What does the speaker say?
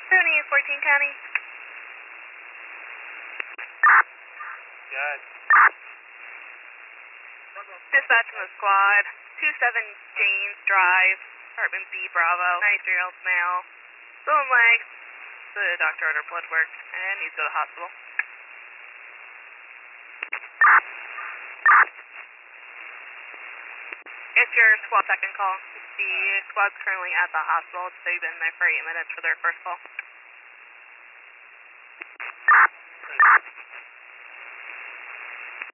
14 County. Good. Dispatch from the squad. 27 James Drive, apartment B Bravo. 93-year-old male. Bone legs. The doctor ordered blood work and needs to go to the hospital. It's your squad second call. The squad's currently at the hospital. They've been there for 8 minutes for their first call.